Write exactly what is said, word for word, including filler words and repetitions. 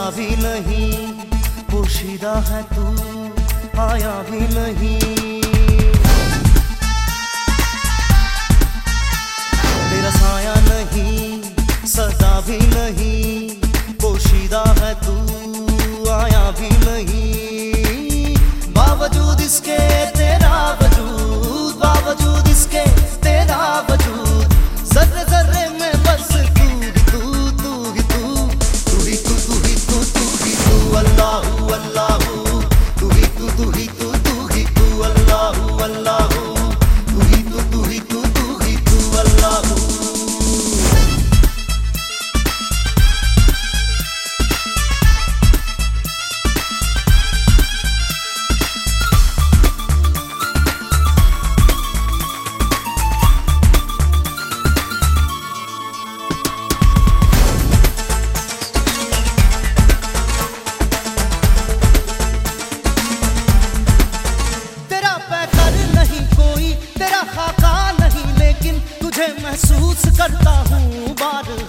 भी नहीं, पोशीदा है तू आया भी नहीं। तेरा साया नहीं, सदा भी नहीं, पोशीदा है तू आया भी नहीं। बावजूद इसके तेरा वजूद, बावजूद इसके तेरा वजूद, जर्रे जर्रे में बस तू ही तू, तू ही तू, तू ही तू, तू ही तू, तू ही तू। अल्लाहू अल्लाहू, तू ही तू, तू ही तू, तू ही तू। अल्लाहू अल्लाहू, तू ही तू, तू ही तू, तू ही तू। अल्लाहू महसूस करता हूँ बार